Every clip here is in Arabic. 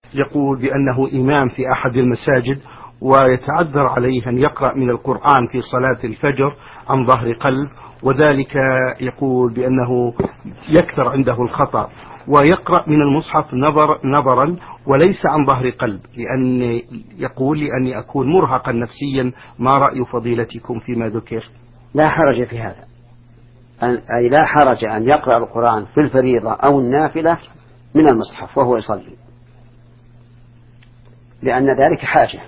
يقول بأنه إمام في أحد المساجد ويتعذر عليه أن يقرأ من القرآن في صلاة الفجر عن ظهر قلب، وذلك يقول بأنه يكثر عنده الخطأ، ويقرأ من المصحف نظرا وليس عن ظهر قلب، لأن يقول لأني أكون مرهقا نفسيا. ما رأي فضيلتكم فيما ذكر؟ لا حرج في هذا، أي لا حرج أن يقرأ القرآن في الفريضة أو النافلة من المصحف وهو يصلي، لأن ذلك حاجة،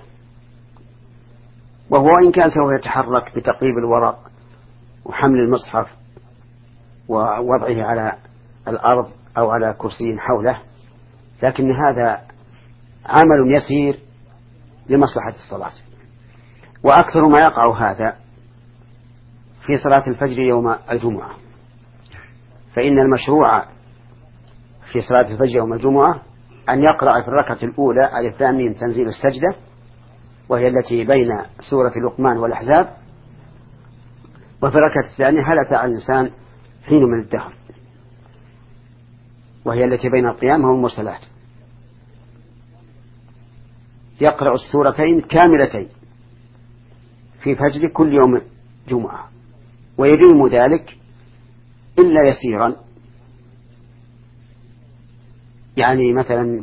وهو إن كان سوف يتحرك بتقليب الورق وحمل المصحف ووضعه على الأرض أو على كرسي حوله، لكن هذا عمل يسير لمصلحة الصلاة. وأكثر ما يقع هذا في صلاة الفجر يوم الجمعة، فإن المشروع في صلاة الفجر يوم الجمعة أن يقرأ في الركعة الأولى ألف لام ميم تنزيل السجدة، وهي التي بين سورة لقمان والأحزاب، وفي الركعة الثانية هل أتى على الإنسان حين من الدهر، وهي التي بين القيام والمرسلات. يقرأ السورتين كاملتين في فجر كل يوم جمعة، ويدوم ذلك إلا يسيرا، يعني مثلا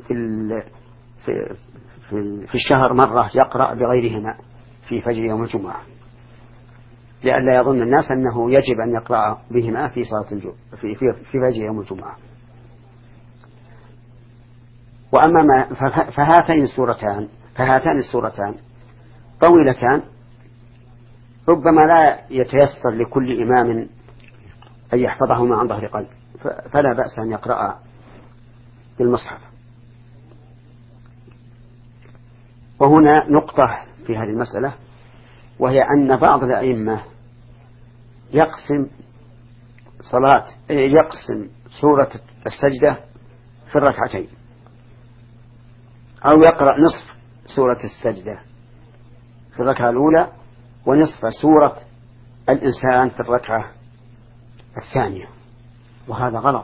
في الشهر مرة يقرأ بغيرهما في فجر يوم الجمعة، لئلا يظن الناس أنه يجب أن يقرأ بهما في صلاة في فجر يوم الجمعة. وأما فهاتان السورتان طويلتان، ربما لا يتيسر لكل إمام أن يحفظهما عن ظهر قلب، فلا بأس أن يقرأ بالمصحف. وهنا نقطة في هذه المسألة، وهي أن بعض الأئمة يقسم سورة السجدة في الركعتين، أو يقرأ نصف سورة السجدة في الركعة الأولى ونصف سورة الإنسان في الركعة الثانية، وهذا غلط،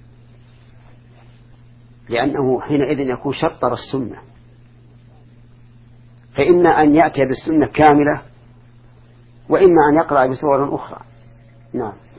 لأنه حينئذ يكون شطر السنة، فإما أن يأتي بالسنة كاملة، وإما أن يقرأ بسور أخرى. نعم.